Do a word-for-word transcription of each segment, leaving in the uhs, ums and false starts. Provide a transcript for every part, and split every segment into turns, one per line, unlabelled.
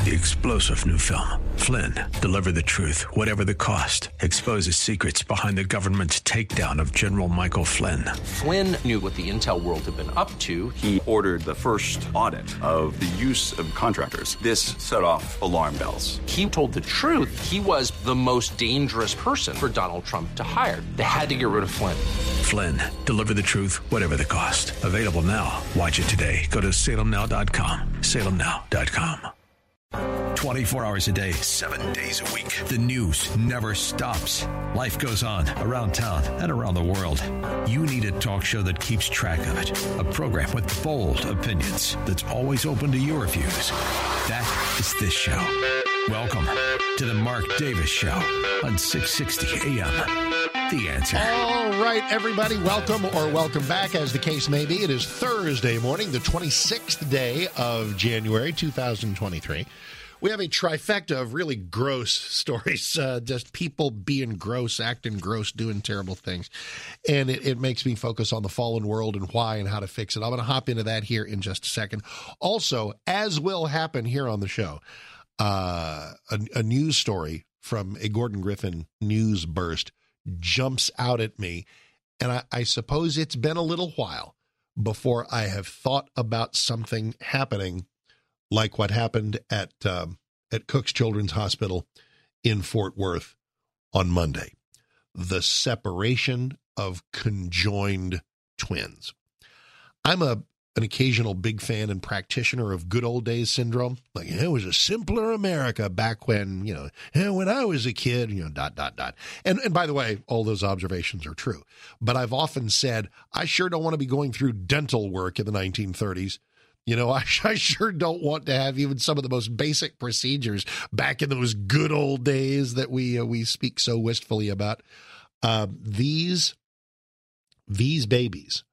The explosive new film, Flynn, deliver the truth, whatever the cost. Exposes secrets behind the government's takedown of General Michael Flynn.
Flynn knew what the intel world had been up to.
He ordered the first audit of the use of contractors. This set off alarm bells.
He told the truth. He was the most dangerous person for Donald Trump to hire. They had to get rid of Flynn.
Flynn, deliver the truth, whatever the cost. Available now. Watch it today. Go to salem now dot com. salem now dot com. twenty-four hours a day, seven days a week. The news never stops. Life goes on around town and around the world. You need a talk show that keeps track of it. A program with bold opinions that's always open to your views. That is this show. Welcome to the Mark Davis Show on six sixty A M. The Answer.
All right, everybody, welcome or welcome back, as the case may be. It is Thursday morning, the twenty-sixth day of January, two thousand twenty-three. We have a trifecta of really gross stories, uh, just people being gross, acting gross, doing terrible things. And it, it makes me focus on the fallen world and why and how to fix it. I'm going to hop into that here in just a second. Also, as will happen here on the show, uh, a, a news story from a Gordon Griffin news burst jumps out at me, and I, I suppose it's been a little while before I have thought about something happening like what happened at um, at Cook's Children's Hospital in Fort Worth on Monday. The separation of conjoined twins. I'm a an occasional big fan and practitioner of good old days syndrome. Like, it was a simpler America back when, you know, when I was a kid, you know, dot, dot, dot. And, and by the way, all those observations are true. But I've often said, I sure don't want to be going through dental work in the nineteen thirties. You know, I, I sure don't want to have even some of the most basic procedures back in those good old days that we uh, we speak so wistfully about. Uh, these, these babies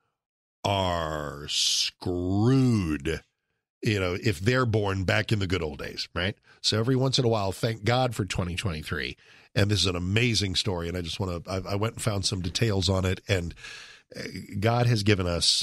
are screwed, you know, if they're born back in the good old days, right? So every once in a while, thank God for twenty twenty-three. And this is an amazing story. And I just want to, I, I went and found some details on it. And God has given us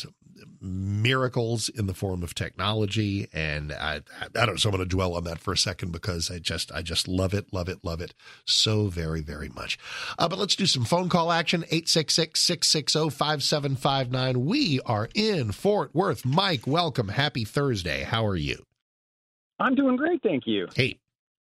miracles in the form of technology. And I, I don't know, so I'm going to dwell on that for a second because I just, I just love it, love it, love it so very, very much. Uh, but let's do some phone call action. eight six six, six six zero, five seven five nine. We are in Fort Worth. Mike, welcome. Happy Thursday. How are you?
I'm doing great. Thank you.
Hey.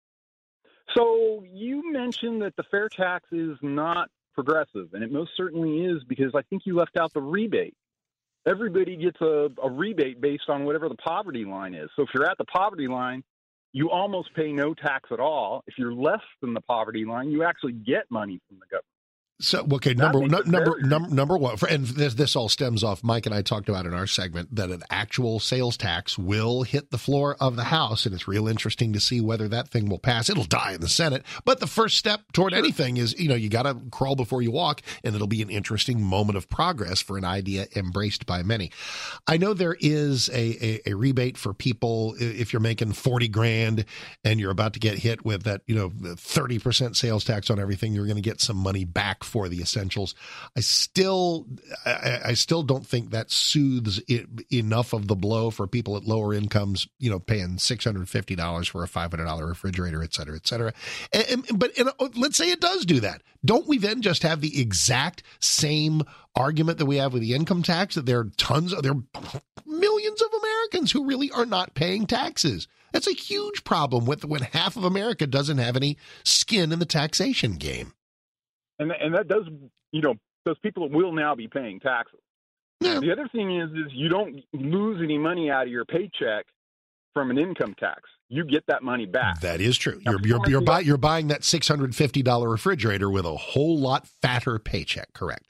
So you mentioned that the fair tax is not progressive, and it most certainly is, because I think you left out the rebate. Everybody gets a, a rebate based on whatever the poverty line is. So if you're at the poverty line, you almost pay no tax at all. If you're less than the poverty line, you actually get money from the government.
So, okay, number no, number number number one, and this this all stems off, Mike and I talked about in our segment, that an actual sales tax will hit the floor of the House, and it's real interesting to see whether that thing will pass. It'll die in the Senate, but the first step toward sure. anything is, you know, you got to crawl before you walk, and it'll be an interesting moment of progress for an idea embraced by many. I know there is a, a, a rebate for people if you're making forty grand and you're about to get hit with that, you know, thirty percent sales tax on everything, you're going to get some money back for the essentials. I still, I, I still don't think that soothes it enough of the blow for people at lower incomes, you know, paying six hundred fifty dollars for a five hundred dollars refrigerator, et cetera, et cetera. And, and, but and, let's say it does do that. Don't we then just have the exact same argument that we have with the income tax, that there are tons of, there are millions of Americans who really are not paying taxes? That's a huge problem with when half of America doesn't have any skin in the taxation game.
And and that does, you know, those people will now be paying taxes.
Yeah.
The other thing is, is you don't lose any money out of your paycheck from an income tax. You get that money back.
That is true. You're you're you're, buy, you're buying that six hundred fifty dollars refrigerator with a whole lot fatter paycheck, correct?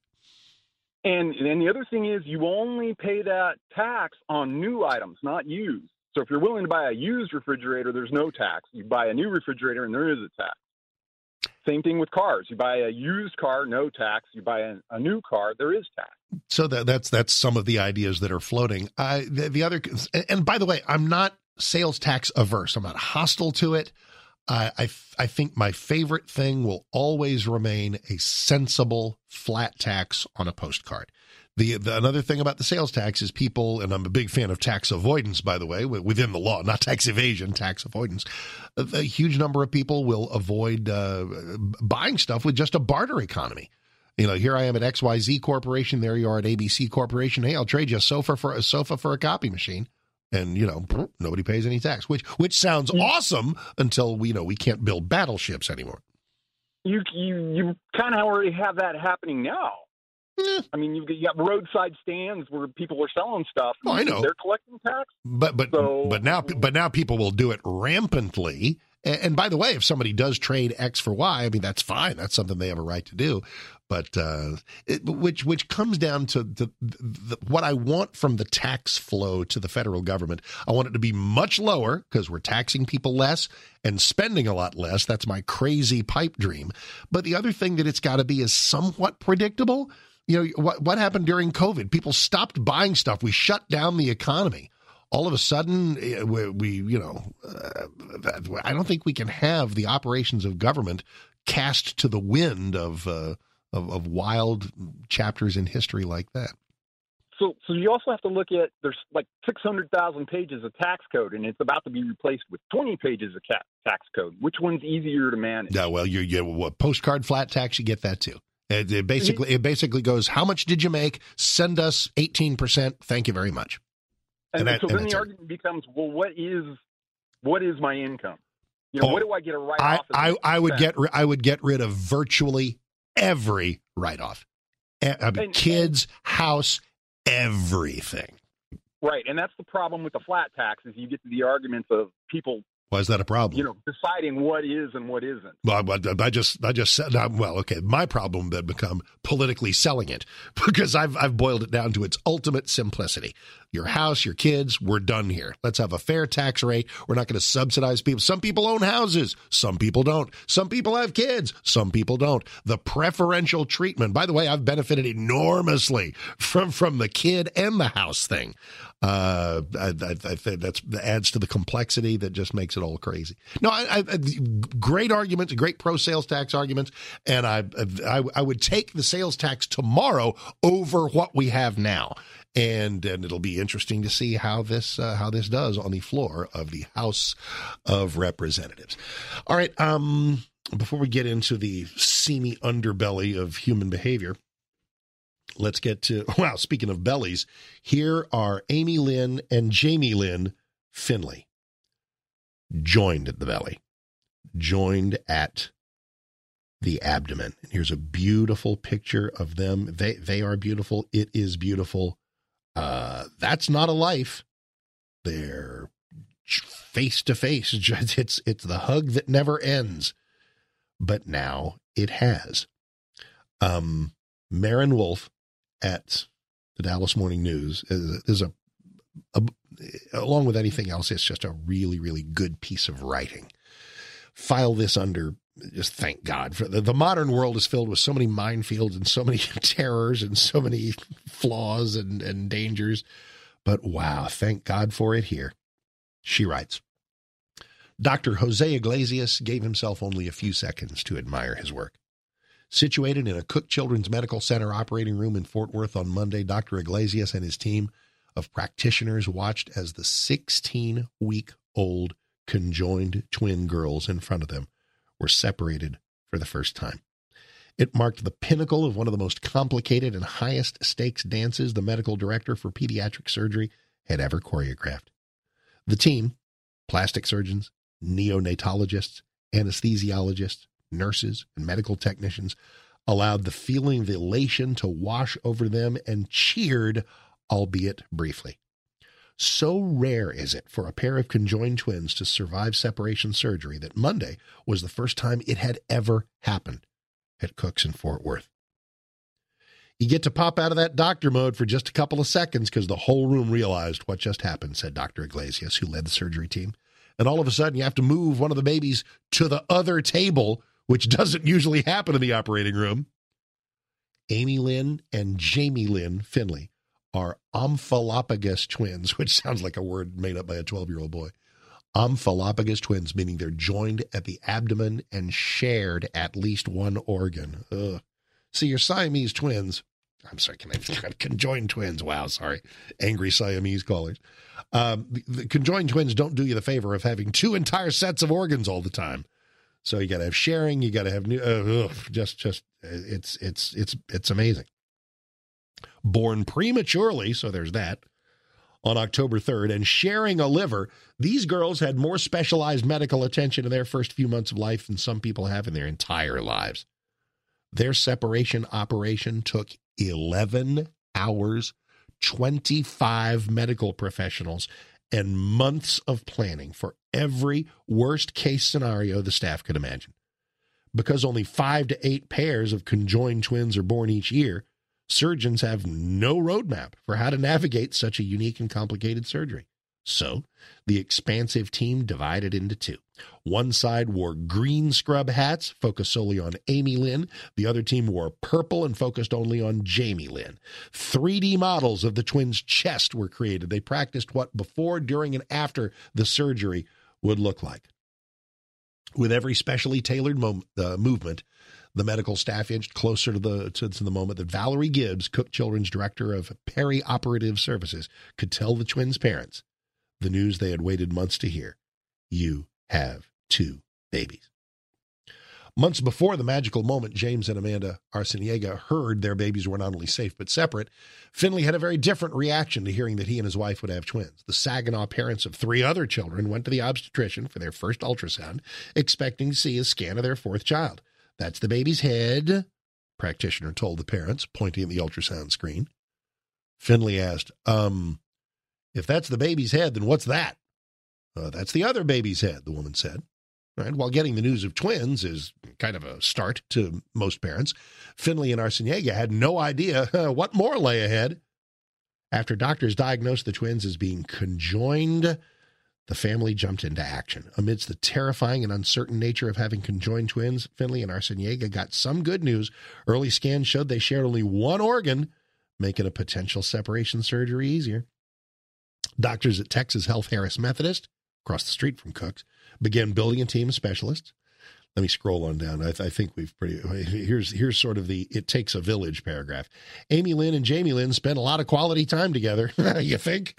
And and the other thing is, you only pay that tax on new items, not used. So if you're willing to buy a used refrigerator, there's no tax. You buy a new refrigerator, and there is a tax. Same thing with cars. You buy a used car, no tax. You buy a, a new car, there is tax.
So that, that's that's some of the ideas that are floating. I, the, the other, and by the way, I'm not sales tax averse. I'm not hostile to it. I, I I think my favorite thing will always remain a sensible flat tax on a postcard. The, the another thing about the sales tax is people, and I'm a big fan of tax avoidance, by the way, within the law, not tax evasion, tax avoidance. A, a huge number of people will avoid uh, buying stuff with just a barter economy. You know, here I am at X Y Z Corporation. There you are at A B C Corporation. Hey, I'll trade you a sofa for a sofa for a copy machine. And, you know, nobody pays any tax, which which sounds mm-hmm. awesome until we you know we can't build battleships anymore.
You you you kind of already have that happening now. Yeah. I mean, you've got, you got roadside stands where people are selling stuff.
Oh, I know
they're collecting tax,
but but
so,
but now but now people will do it rampantly. And, and by the way, if somebody does trade X for Y, I mean that's fine. That's something they have a right to do. But uh, it, which which comes down to the, the, what I want from the tax flow to the federal government. I want it to be much lower because we're taxing people less and spending a lot less. That's my crazy pipe dream. But the other thing that it's got to be is somewhat predictable. You know, what what happened during COVID? People stopped buying stuff. We shut down the economy. All of a sudden, we, we you know, uh, I don't think we can have the operations of government cast to the wind of, uh, of of wild chapters in history like that.
So, so you also have to look at there's like six hundred thousand pages of tax code, and it's about to be replaced with twenty pages of ca- tax code. Which one's easier to manage?
Yeah, well, you you well, postcard flat tax, you get that too. It, it basically it basically goes, how much did you make? Send us eighteen percent. Thank you very much.
And,
and,
and so
that,
then the argument it. becomes, well, what is what is my income? You know,
oh,
what do I get a write
I,
off?
I, I would get I would get rid of virtually every write off. I mean, and, kids, and, house, everything.
Right, and that's the problem with the flat tax is you get to the arguments of people.
Why is that a problem?
You know, deciding what is and what isn't.
Well, I just, I just said, well, okay. My problem then become politically selling it because I've, I've boiled it down to its ultimate simplicity. Your house, your kids, we're done here. Let's have a fair tax rate. We're not going to subsidize people. Some people own houses. Some people don't. Some people have kids. Some people don't. The preferential treatment. By the way, I've benefited enormously from, from the kid and the house thing. Uh, I, I, I think that's that adds to the complexity that just makes it all crazy. No, I, I, great arguments, great pro sales tax arguments, and I, I, I would take the sales tax tomorrow over what we have now, and and it'll be interesting to see how this uh, how this does on the floor of the House of Representatives. All right, um, before we get into the seamy underbelly of human behavior. Let's get to, wow, speaking of bellies, here are Amy Lynn and Jamie Lynn Finley. Joined at the belly. Joined at the abdomen. And here's a beautiful picture of them. They they are beautiful. It is beautiful. Uh, that's not a life. They're face to face. It's, it's the hug that never ends. But now it has. Um, Maren Wolf at the Dallas Morning News is, is a, a, along with anything else, it's just a really, really good piece of writing. File this under, just thank God. For the, the modern world is filled with so many minefields and so many terrors and so many flaws and, and dangers. But wow, thank God for it here. She writes, Doctor Jose Iglesias gave himself only a few seconds to admire his work. Situated in a Cook Children's Medical Center operating room in Fort Worth on Monday, Doctor Iglesias and his team of practitioners watched as the sixteen-week-old conjoined twin girls in front of them were separated for the first time. It marked the pinnacle of one of the most complicated and highest stakes dances the medical director for pediatric surgery had ever choreographed. The team, plastic surgeons, neonatologists, anesthesiologists, nurses, and medical technicians, allowed the feeling of elation to wash over them and cheered, albeit briefly. So rare is it for a pair of conjoined twins to survive separation surgery that Monday was the first time it had ever happened at Cook's in Fort Worth. You get to pop out of that doctor mode for just a couple of seconds because the whole room realized what just happened, said Doctor Iglesias, who led the surgery team. And all of a sudden, you have to move one of the babies to the other table, which doesn't usually happen in the operating room. Amy Lynn and Jamie Lynn Finley are omphalopagus twins, which sounds like a word made up by a twelve-year-old boy. Omphalopagus twins, meaning they're joined at the abdomen and shared at least one organ. Ugh. See, your Siamese twins, I'm sorry, can I conjoined twins? Wow, sorry. Angry Siamese callers. Um, the, the conjoined twins don't do you the favor of having two entire sets of organs all the time. So you got to have sharing. You got to have new. Uh, ugh, just, just it's it's it's it's amazing. Born prematurely, so there's that. On October third, and sharing a liver. These girls had more specialized medical attention in their first few months of life than some people have in their entire lives. Their separation operation took eleven hours, twenty-five medical professionals, and months of planning for every worst-case scenario the staff could imagine. Because only five to eight pairs of conjoined twins are born each year, surgeons have no roadmap for how to navigate such a unique and complicated surgery. So, the expansive team divided into two. One side wore green scrub hats, focused solely on Amy Lynn. The other team wore purple and focused only on Jamie Lynn. three D models of the twins' chest were created. They practiced what before, during, and after the surgery would look like. With every specially tailored mo- uh, movement, the medical staff inched closer to the to, to the moment that Valerie Gibbs, Cook Children's Director of Perioperative Services, could tell the twins' parents the news they had waited months to hear. You have two babies. Months before the magical moment, James and Amanda Arciniega heard their babies were not only safe but separate. Finley had a very different reaction to hearing that he and his wife would have twins. The Saginaw parents of three other children went to the obstetrician for their first ultrasound, expecting to see a scan of their fourth child. That's the baby's head, practitioner told the parents, pointing at the ultrasound screen. Finley asked, um, if that's the baby's head, then what's that? Uh, that's the other baby's head, the woman said. Right? While getting the news of twins is kind of a start to most parents, Finley and Arciniega had no idea what more lay ahead. After doctors diagnosed the twins as being conjoined, the family jumped into action. Amidst the terrifying and uncertain nature of having conjoined twins, Finley and Arciniega got some good news. Early scans showed they shared only one organ, making a potential separation surgery easier. Doctors at Texas Health Harris Methodist, across the street from Cook's, began building a team of specialists. Let me scroll on down. I, th- I think we've pretty, here's, here's sort of the, it takes a village paragraph. Amy Lynn and Jamie Lynn spent a lot of quality time together. You think?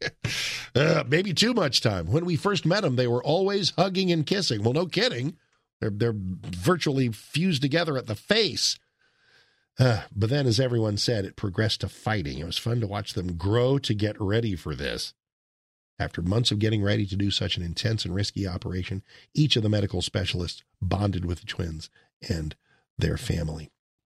uh, maybe too much time. When we first met them, they were always hugging and kissing. Well, no kidding. They're, they're virtually fused together at the face. Uh, but then, as everyone said, it progressed to fighting. It was fun to watch them grow to get ready for this. After months of getting ready to do such an intense and risky operation, each of the medical specialists bonded with the twins and their family.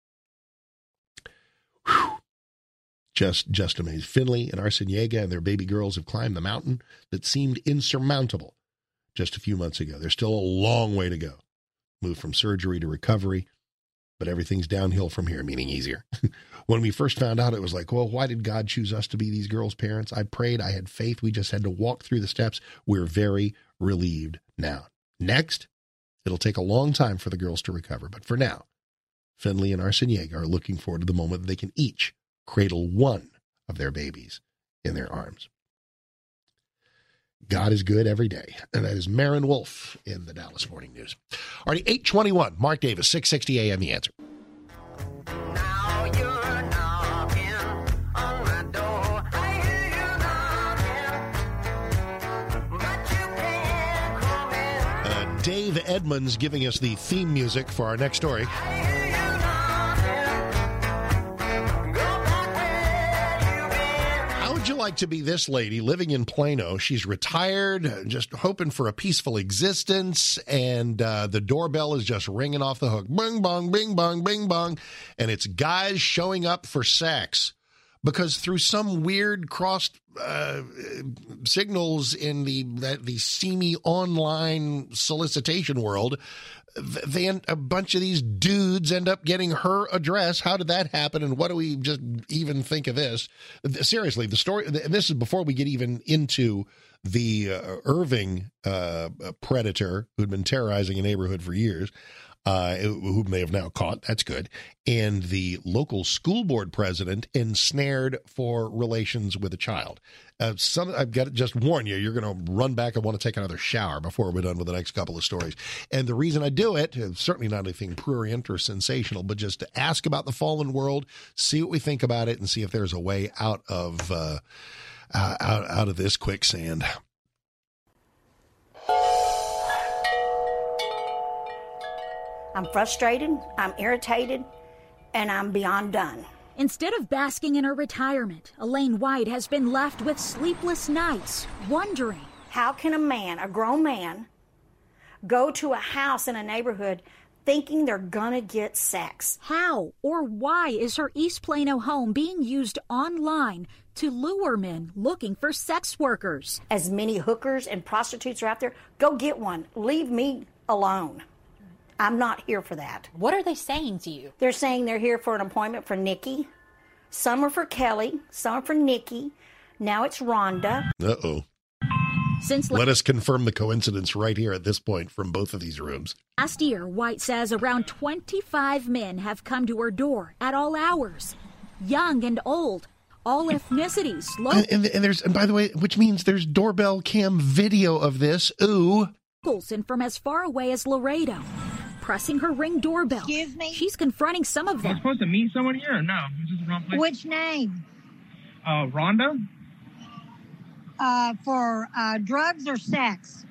Whew. Just, just amazing. Finley and Arciniega and their baby girls have climbed the mountain that seemed insurmountable just a few months ago. There's still a long way to go. Move from surgery to recovery, but everything's downhill from here, meaning easier. When we first found out, it was like, well, why did God choose us to be these girls' parents? I prayed, I had faith. We just had to walk through the steps. We're very relieved now. Next, it'll take a long time for the girls to recover. But for now, Finley and Arciniega are looking forward to the moment that they can each cradle one of their babies in their arms. God is good every day. And that is Marin Wolf in the Dallas Morning News. All right, eight twenty-one, Mark Davis, six sixty A M, The Answer.
Now you're knocking on my door. I hear you knocking, but you can't come in.
Uh, Dave Edmonds giving us the theme music for our next story.
I hear you knocking, go back where you've been.
How would you like to be this lady living in Plano? She's retired, just hoping for a peaceful existence, and uh, the doorbell is just ringing off the hook. Bing, bong, bing, bong, bing, bong. And it's guys showing up for sex because through some weird crossed uh, signals in the, the, the seamy online solicitation world, they a bunch of these dudes end up getting her address. How did that happen? And what do we just even think of this? Seriously, the story, and this is before we get even into the uh, Irving uh, predator who'd been terrorizing a neighborhood for years. uh, whom they have now caught. That's good. And the local school board president ensnared for relations with a child. Uh, some, I've got to just warn you, you're going to run back and want to take another shower before we're done with the next couple of stories. And the reason I do it, uh, certainly not anything prurient or sensational, but just to ask about the fallen world, see what we think about it, and see if there's a way out of uh, uh, out, out of this quicksand.
I'm frustrated, I'm irritated, and I'm beyond done.
Instead of basking in her retirement, Elaine White has been left with sleepless nights, wondering,
how can a man, a grown man, go to a house in a neighborhood thinking they're gonna get sex?
How or why is her East Plano home being used online to lure men looking for sex workers?
As many hookers and prostitutes are out there, go get one. Leave me alone. I'm not here for that.
What are they saying to you?
They're saying they're here for an appointment for Nikki. Some are for Kelly. Some are for Nikki. Now it's Rhonda.
Uh-oh.
Since
Let us confirm the coincidence right here at this point from both of these rooms.
Last year, White says around twenty-five men have come to her door at all hours. Young and old. All ethnicities. Low-
And, and, and there's, and by the way, which means there's doorbell cam video of this. Ooh.
And from as far away as Laredo. Pressing her Ring doorbell.
Excuse me?
She's confronting some of
Am I
them.
supposed to meet someone here or no? Is this the wrong place?
Which name?
Uh, Rhonda?
Uh, for uh, drugs or sex?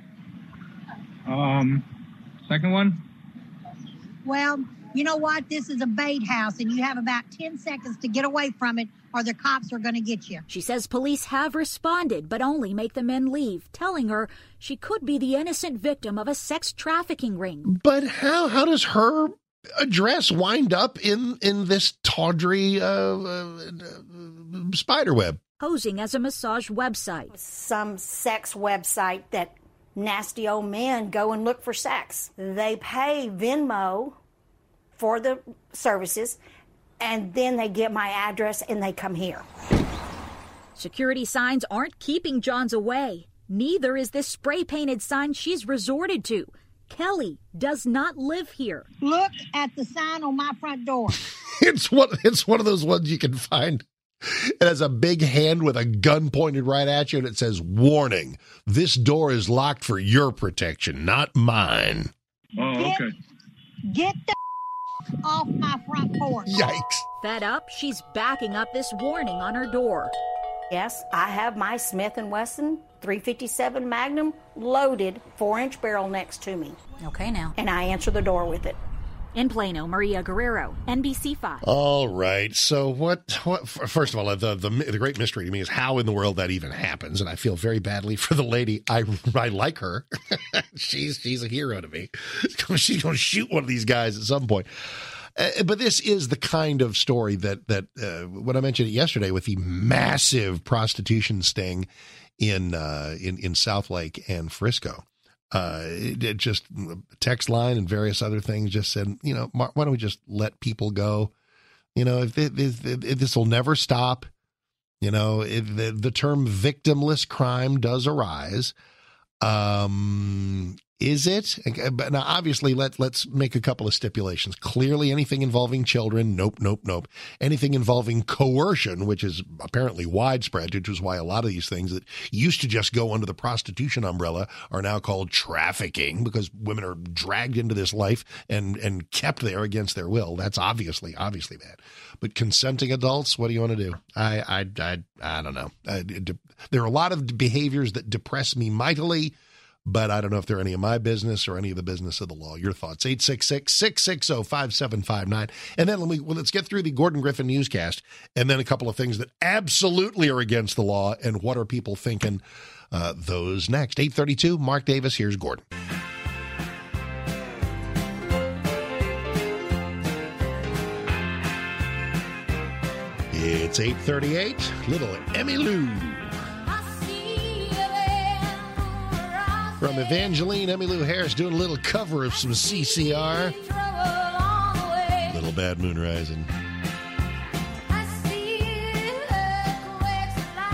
Um, second one?
Well, you know what? This is a bait house, and you have about ten seconds to get away from it, or the cops are going to get you.
She says police have responded, but only make the men leave, telling her she could be the innocent victim of a sex trafficking ring.
But how how does her address wind up in, in this tawdry uh, uh, uh, spider web?
Posing as a massage website.
Some sex website that nasty old men go and look for sex. They pay Venmo for the services, and then they get my address and they come here.
Security signs aren't keeping Johns away. Neither is this spray-painted sign she's resorted to. Kelly does not live here.
Look at the sign on my front door.
It's one, it's one of those ones you can find. It has a big hand with a gun pointed right at you, and it says, "Warning, this door is locked for your protection, not mine."
Oh,
Get-
okay.
Get the off my front porch.
Yikes.
Fed up, she's backing up this warning on her door.
Yes, I have my Smith and Wesson three fifty-seven Magnum loaded four-inch barrel next to me,
Okay, now.
and I answer the door with it.
In Plano, Maria Guerrero, N B C five.
All right. So what, what first of all, the, the the great mystery to me is how in the world that even happens. And I feel very badly for the lady. I I like her. she's she's a hero to me. She's going to shoot one of these guys at some point. Uh, but this is the kind of story that, that uh, when I mentioned it yesterday with the massive prostitution sting in, uh, in, in South Lake and Frisco. Uh, it, it just text line and various other things just said, you know, why don't we just let people go? You know, if, if, if, if this will never stop, you know, if the, the term victimless crime does arise. Um, is it? But now, obviously, let, let's make a couple of stipulations. Clearly, anything involving children, nope, nope, nope. Anything involving coercion, which is apparently widespread, which is why a lot of these things that used to just go under the prostitution umbrella are now called trafficking, because women are dragged into this life and, and kept there against their will. That's obviously, obviously bad. But consenting adults, what do you want to do? I, I, I, I don't know. I, it, there are a lot of behaviors that depress me mightily, but I don't know if they're any of my business or any of the business of the law. Your thoughts, eight six six, six six zero, five seven five nine. And then let me, well, let's get through the Gordon Griffin newscast and then a couple of things that absolutely are against the law and what are people thinking. Uh, those next. eight thirty-two, Mark Davis, here's Gordon. It's eight thirty-eight, little Emmy Lou. From Evangeline, Emmylou Harris doing a little cover of some C C R. Little Bad Moon Rising.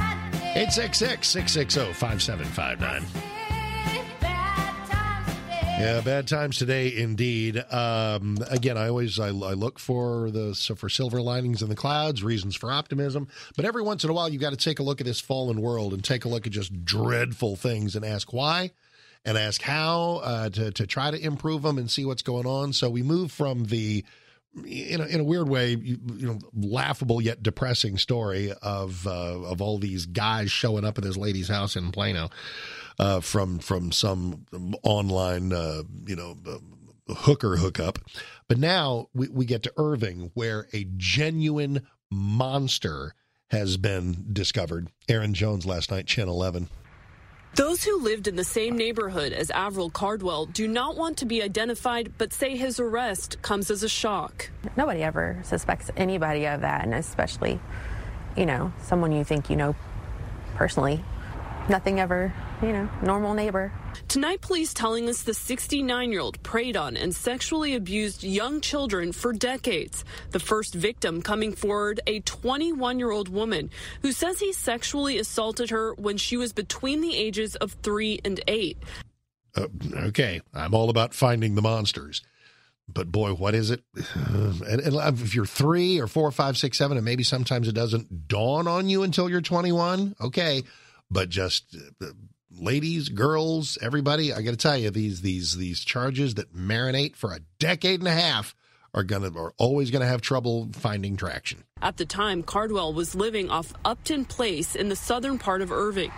eight six six, six six zero, five seven five nine. Yeah, bad times today, indeed. Um, again, I always I, I look for the so for silver linings in the clouds, reasons for optimism. But every once in a while, you got to take a look at this fallen world and take a look at just dreadful things and ask why, and ask how uh, to to try to improve them and see what's going on. So we move from the in a, in a weird way, you, you know, laughable yet depressing story of uh, of all these guys showing up at this lady's house in Plano. Uh, from from some online, uh, you know, uh, hooker hookup. But now we, we get to Irving, where a genuine monster has been discovered. Aaron Jones last night, Channel eleven.
Those who lived in the same neighborhood as Avril Cardwell do not want to be identified, but say his arrest comes as a shock.
Nobody ever suspects anybody of that, and especially, you know, someone you think you know personally. Nothing ever, you know, normal neighbor.
Tonight, police telling us the sixty-nine-year-old preyed on and sexually abused young children for decades. The first victim coming forward, a twenty-one-year-old woman who says he sexually assaulted her when she was between the ages of three and eight.
Uh, okay, I'm all about finding the monsters. But boy, what is it? Uh, and, and if you're three or four, five, six, seven, and maybe sometimes it doesn't dawn on you until you're twenty-one, okay. But just uh, ladies, girls, everybody, I got to tell you, these these these charges that marinate for a decade and a half are gonna are always gonna have trouble finding traction.
At the time, Cardwell was living off Upton Place in the southern part of Irving.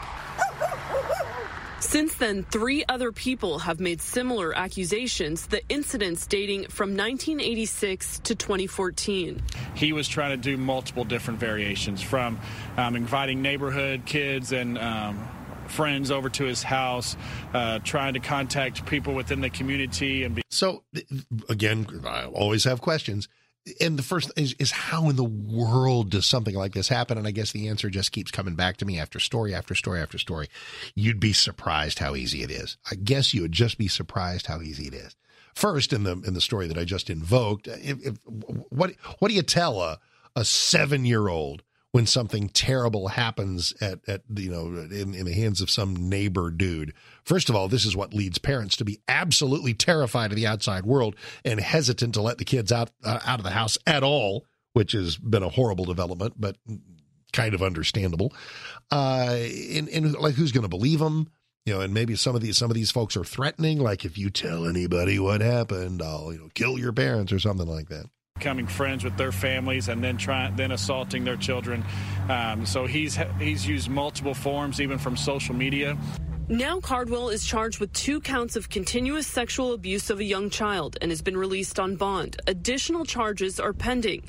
Since then, three other people have made similar accusations, the incidents dating from nineteen eighty-six to twenty fourteen.
He was trying to do multiple different variations, from um, inviting neighborhood kids and um, friends over to his house, uh, trying to contact people within the community. And be-
So, again, I always have questions. And the first is, is how in the world does something like this happen? And I guess the answer just keeps coming back to me after story after story after story. You'd be surprised how easy it is. I guess you would just be surprised how easy it is. First, in the in the story that I just invoked, if, if, what what do you tell a a seven year old when something terrible happens at, at you know in, in the hands of some neighbor dude? First of all, this is what leads parents to be absolutely terrified of the outside world and hesitant to let the kids out uh, out of the house at all, which has been a horrible development, but kind of understandable. Uh, and, and like, who's going to believe them? You know, and maybe some of these some of these folks are threatening, like, if you tell anybody what happened, I'll you know kill your parents or something like that.
Becoming friends with their families and then trying then assaulting their children. Um, so he's he's used multiple forms, even from social media.
Now Cardwell is charged with two counts of continuous sexual abuse of a young child and has been released on bond. Additional charges are pending.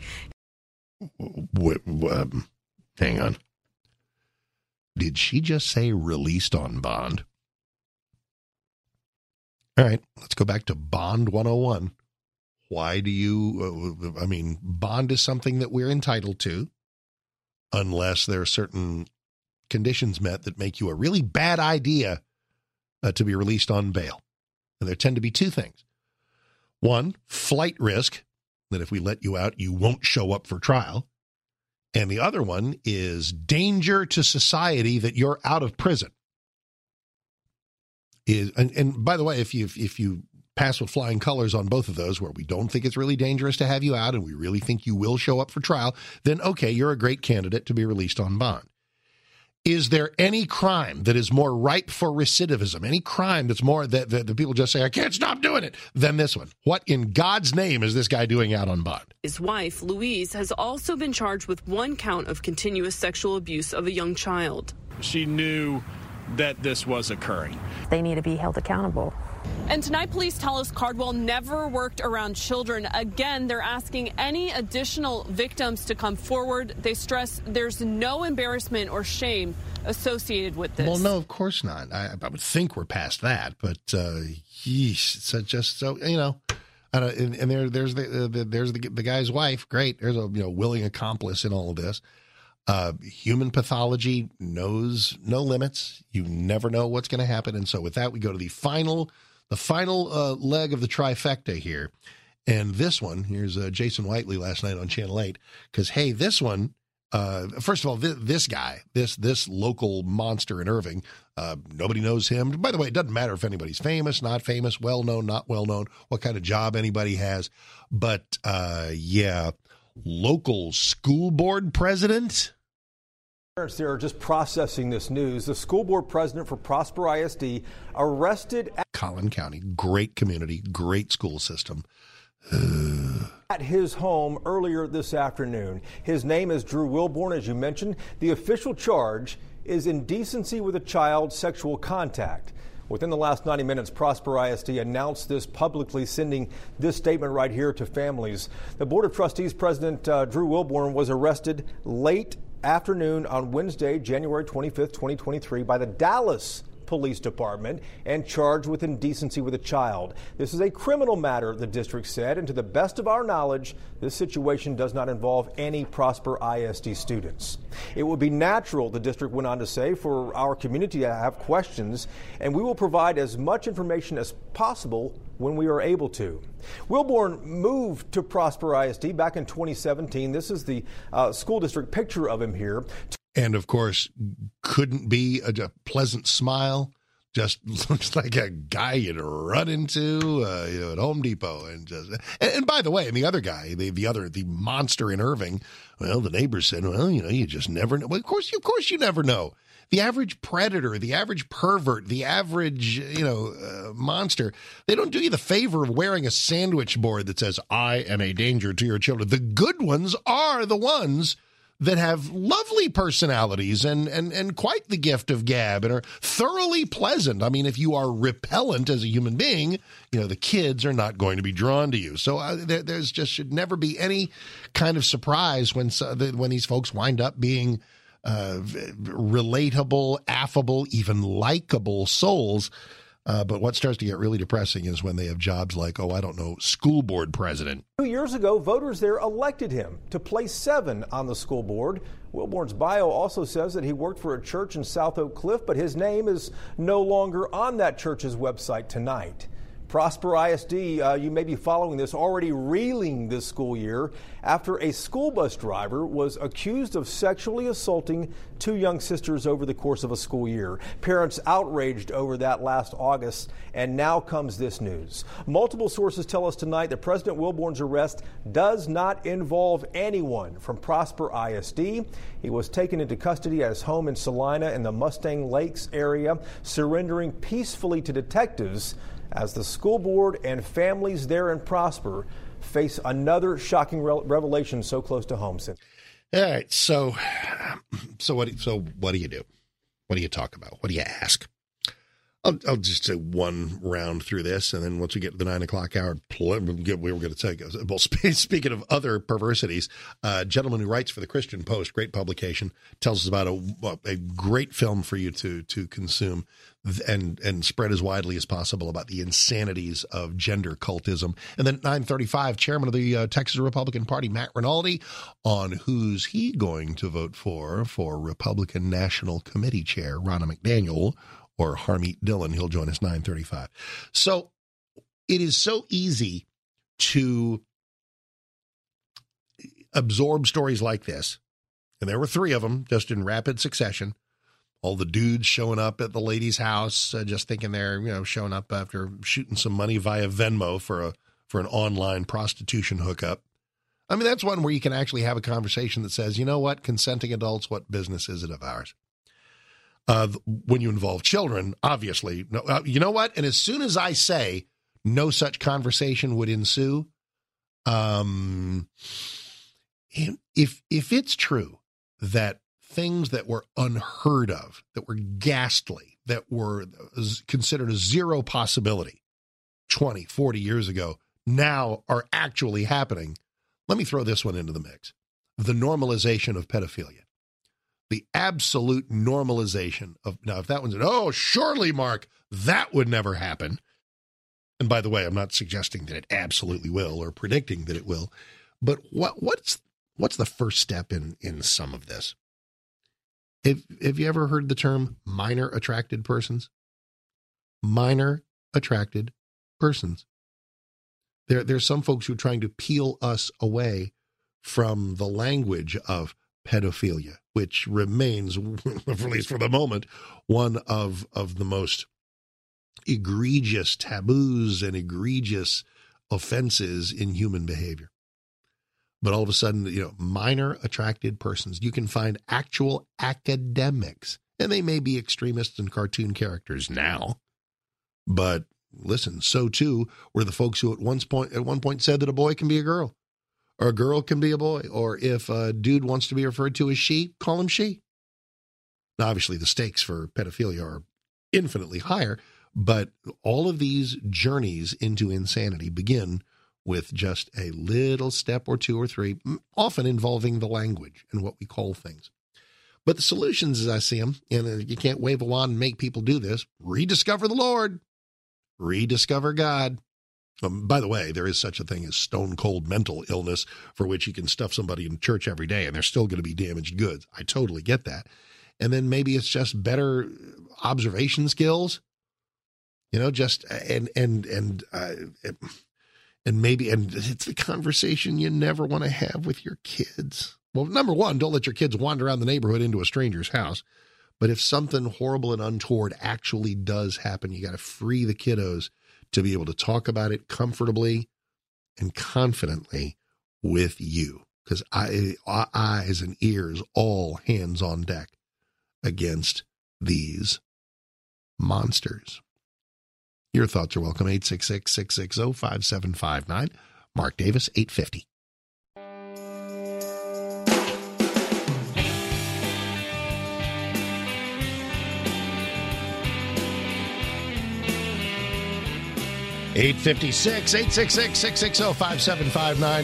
Wait, um, hang on. Did she just say released on bond? All right, let's go back to Bond one oh one. Why do you, uh, I mean, bond is something that we're entitled to unless there are certain conditions met that make you a really bad idea uh, to be released on bail. And there tend to be two things. One, flight risk, that if we let you out, you won't show up for trial. And the other one is danger to society that you're out of prison. Is and, and by the way, if you if you pass with flying colors on both of those, where we don't think it's really dangerous to have you out and we really think you will show up for trial, then okay, you're a great candidate to be released on bond. Is there any crime that is more ripe for recidivism, any crime that's more that, that, that people just say, I can't stop doing it, than this one? What in God's name is this guy doing out on bond?
His wife, Louise, has also been charged with one count of continuous sexual abuse of a young child.
She knew that this was occurring.
They need to be held accountable.
And tonight, police tell us Cardwell never worked around children. Again, they're asking any additional victims to come forward. They stress there's no embarrassment or shame associated with this.
Well, no, of course not. I, I would think we're past that, but uh, yeesh, so just so you know. I don't, and, and there, there's the, the there's the, the guy's wife. Great, there's a you know willing accomplice in all of this. Uh, human pathology knows no limits. You never know what's going to happen, and so with that, we go to the final. The final uh, leg of the trifecta here. And this one, here's uh, Jason Whiteley last night on Channel eight, because, hey, this one Uh, first of all, this, this guy, this this local monster in Irving, uh, nobody knows him. By the way, it doesn't matter if anybody's famous, not famous, well-known, not well-known, what kind of job anybody has. But, uh, yeah, local school board president.
Parents there are just processing this news. The school board president for Prosper I S D arrested at
Collin County, great community, great school system.
at his home earlier this afternoon. His name is Drew Wilborn, as you mentioned. The official charge is indecency with a child, sexual contact. Within the last ninety minutes, Prosper I S D announced this publicly, sending this statement right here to families. The Board of Trustees President uh, Drew Wilborn was arrested late afternoon on Wednesday, January twenty-fifth, twenty twenty-three, by the Dallas Police Department and charged with indecency with a child. This is a criminal matter, the district said, and to the best of our knowledge, this situation does not involve any Prosper I S D students. It would be natural, the district went on to say, for our community to have questions, and we will provide as much information as possible when we are able to. Wilborn moved to Prosper I S D back in twenty seventeen. This is the uh, school district picture of him here.
And, of course, couldn't be a, a pleasant smile. Just looks like a guy you'd run into, uh, you know, at Home Depot. And just, and, and by the way, and the other guy, the, the other, the monster in Irving, well, the neighbors said, well, you know, you just never know. Well, of course, of course you never know. The average predator, the average pervert, the average, you know, uh, monster, they don't do you the favor of wearing a sandwich board that says, I am a danger to your children. The good ones are the ones that have lovely personalities and, and, and quite the gift of gab and are thoroughly pleasant. I mean, if you are repellent as a human being, you know, the kids are not going to be drawn to you. So uh, there, there's just should never be any kind of surprise when when these folks wind up being uh, relatable, affable, even likable souls. Uh, but what starts to get really depressing is when they have jobs like, oh, I don't know, school board president.
Two years ago, voters there elected him to place seven on the school board. Wilborn's bio also says that he worked for a church in South Oak Cliff, but his name is no longer on that church's website tonight. Prosper I S D, uh, you may be following this, already reeling this school year after a school bus driver was accused of sexually assaulting two young sisters over the course of a school year. Parents outraged over that last August, and now comes this news. Multiple sources tell us tonight that President Wilborn's arrest does not involve anyone from Prosper I S D. He was taken into custody at his home in Salina in the Mustang Lakes area, surrendering peacefully to detectives as the school board and families there in Prosper face another shocking re- revelation so close to home.
All right, so so what? So what do you do? What do you talk about? What do you ask? I'll, I'll just say one round through this, and then once we get to the nine o'clock hour, we were going to take. Well, speaking of other perversities, a gentleman who writes for the Christian Post, great publication, tells us about a, a great film for you to to consume and and spread as widely as possible about the insanities of gender cultism. And then at nine thirty-five, chairman of the uh, Texas Republican Party, Matt Rinaldi, on who's he going to vote for for Republican National Committee Chair, Ronna McDaniel, or Harmeet Dillon. He'll join us nine thirty-five. So it is so easy to absorb stories like this. And there were three of them just in rapid succession. All the dudes showing up at the lady's house, uh, just thinking they're, you know, showing up after shooting some money via Venmo for a for an online prostitution hookup. I mean, that's one where you can actually have a conversation that says, you know what, consenting adults, what business is it of ours? Uh, when you involve children, obviously, no, uh, you know what? And as soon as I say no such conversation would ensue, um, if if it's true that things that were unheard of, that were ghastly, that were considered a zero possibility twenty, forty years ago, now are actually happening, let me throw this one into the mix. The normalization of pedophilia. The absolute normalization of, now, if that one's, oh, surely, Mark, that would never happen. And by the way, I'm not suggesting that it absolutely will or predicting that it will, but what what's what's the first step in, in some of this? Have, have you ever heard the term minor attracted persons? Minor attracted persons. There, there's some folks who are trying to peel us away from the language of pedophilia, which remains, at least for the moment, one of, of the most egregious taboos and egregious offenses in human behavior. But all of a sudden, you know, minor attracted persons, you can find actual academics, and they may be extremists and cartoon characters now, but listen, so too were the folks who at one point at one point said that a boy can be a girl, or a girl can be a boy, or if a dude wants to be referred to as she, call him she. Now, obviously, the stakes for pedophilia are infinitely higher, but all of these journeys into insanity begin with just a little step or two or three, often involving the language and what we call things. But the solutions, as I see them, and you can't wave a wand and make people do this, rediscover the Lord, rediscover God. Um, by the way, there is such a thing as stone cold mental illness for which you can stuff somebody in church every day and they're still going to be damaged goods. I totally get that. And then maybe it's just better observation skills, you know, just and, and, and, uh, and maybe, and it's the conversation you never want to have with your kids. Well, number one, don't let your kids wander around the neighborhood into a stranger's house. But if something horrible and untoward actually does happen, you got to free the kiddos to be able to talk about it comfortably and confidently with you. Because eyes and ears, all hands on deck against these monsters. Your thoughts are welcome. eight six six, six six zero, five seven five nine. Mark Davis, eight fifty. eight fifty-six, eight six six, six six zero, five seven five nine.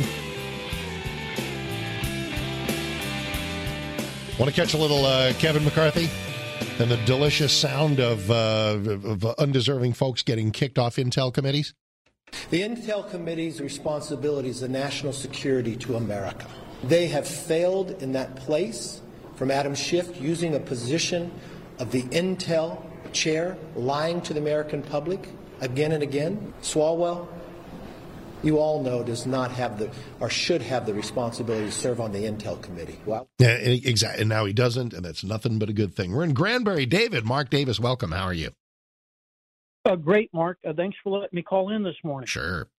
Want to catch a little uh, Kevin McCarthy and the delicious sound of, uh, of undeserving folks getting kicked off Intel committees?
The Intel Committee's responsibility is the national security to America. They have failed in that place, from Adam Schiff using a position of the Intel chair, lying to the American public again and again. Swalwell, you all know, does not have the, or should have the responsibility to serve on the Intel Committee. Wow.
Yeah, exactly. And now he doesn't, and that's nothing but a good thing. We're in Granbury. David, Mark Davis, welcome. How are you?
Uh, great, Mark. Uh, thanks for letting me call in this morning.
Sure.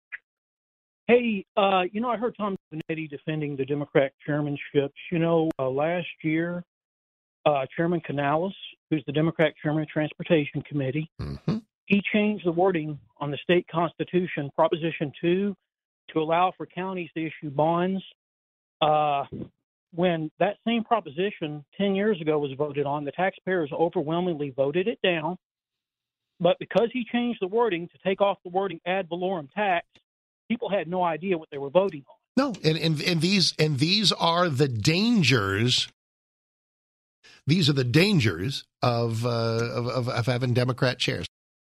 Hey, uh, you know, I heard Tom Benetti defending the Democrat chairmanships. You know, uh, last year, uh, Chairman Canales, who's the Democrat chairman of Transportation Committee,
mm-hmm.
he changed the wording on the state constitution, Proposition two, to allow for counties to issue bonds. Uh, when that same proposition ten years ago was voted on, the taxpayers overwhelmingly voted it down. But because he changed the wording to take off the wording ad valorem tax, people had no idea what they were voting on.
No, and, and, and these and these are the dangers. These are the dangers of uh, of, of, of having Democrat chairs.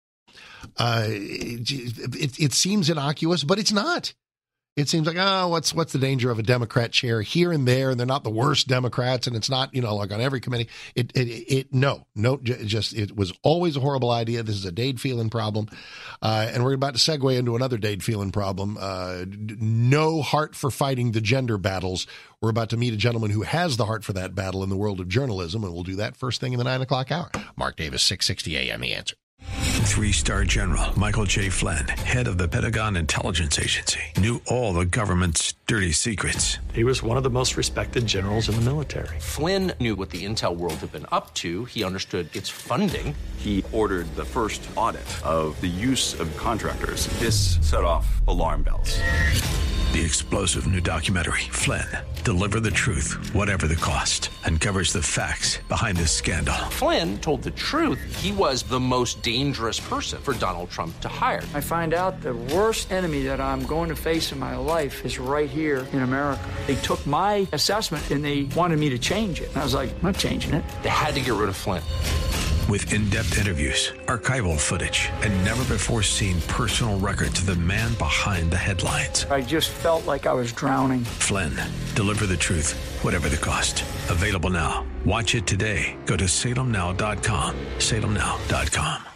Uh, it, it, it seems innocuous, but it's not. It seems like, oh, what's what's the danger of a Democrat chair here and there, and they're not the worst Democrats, and it's not, you know, like on every committee. It, it, it no, no, just it was always a horrible idea. This is a Dade Phelan problem, uh, and we're about to segue into another Dade Phelan problem. Uh, no heart for fighting the gender battles. We're about to meet a gentleman who has the heart for that battle in the world of journalism, and we'll do that first thing in the nine o'clock hour. Mark Davis, six sixty A M, The Answer.
Three-star General Michael J. Flynn, head of the Pentagon Intelligence Agency, knew all the government's dirty secrets.
He was one of the most respected generals in the military.
Flynn knew what the intel world had been up to. He understood its funding.
He ordered the first audit of the use of contractors. This set off alarm bells.
The explosive new documentary, Flynn, Deliver the Truth, Whatever the Cost, uncovers the facts behind this scandal.
Flynn told the truth. He was the most dangerous person for Donald Trump to hire.
I find out the worst enemy that I'm going to face in my life is right here in America. They took my assessment and they wanted me to change it. And I was like, I'm not changing it.
They had to get rid of Flynn.
With in-depth interviews, archival footage, and never-before-seen personal records of the man behind the headlines.
I just felt like I was drowning.
Flynn, Deliver the Truth, Whatever the Cost. Available now. Watch it today. Go to salem now dot com. salem now dot com.